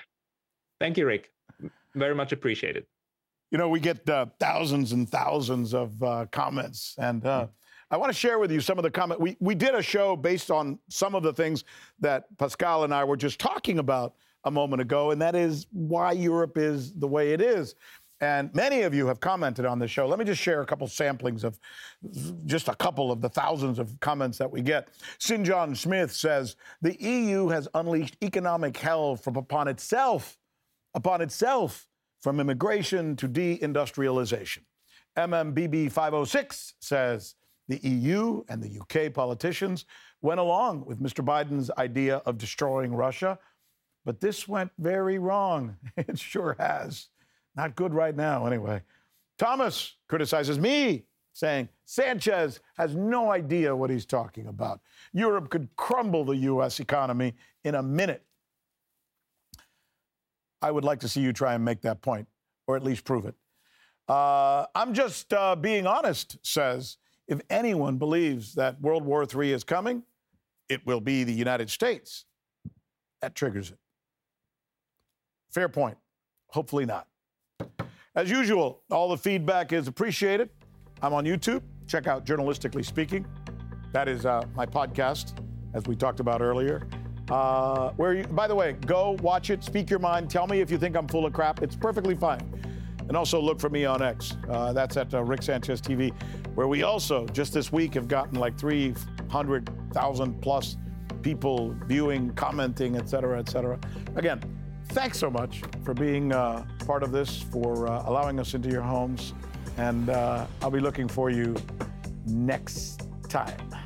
Thank you, Rick. Very much appreciated. You know, we get uh, thousands and thousands of uh, comments, and uh, I want to share with you some of the comments. We, we did a show based on some of the things that Pascal and I were just talking about a moment ago, and that is why Europe is the way it is. And many of you have commented on this show. Let me just share a couple samplings of just a couple of the thousands of comments that we get. Sinjon Smith says, the E U has unleashed economic hell from upon itself, upon itself, from immigration to deindustrialization. M M B B five oh six says the E U and the U K politicians went along with Mister Biden's idea of destroying Russia, but this went very wrong. It sure has. Not good right now, anyway. Thomas criticizes me, saying Sanchez has no idea what he's talking about. Europe could crumble the U S economy in a minute. I would like to see you try and make that point. or at least prove it. Uh, I'm just uh, being honest, says, if anyone believes that World War Three is coming, it will be the United States. That triggers it. Fair point. Hopefully not. As usual, all the feedback is appreciated. I'm on YouTube. Check out Journalistically Speaking. That is uh, my podcast, as we talked about earlier. Uh, where you, by the way, go watch it, speak your mind, tell me if you think I'm full of crap. It's perfectly fine. And also look for me on X. Uh, that's at uh, Rick Sanchez T V, where we also, just this week, have gotten like three hundred thousand plus people viewing, commenting, et cetera, et cetera. Again, thanks so much for being uh, part of this, for uh, allowing us into your homes. And uh, I'll be looking for you next time.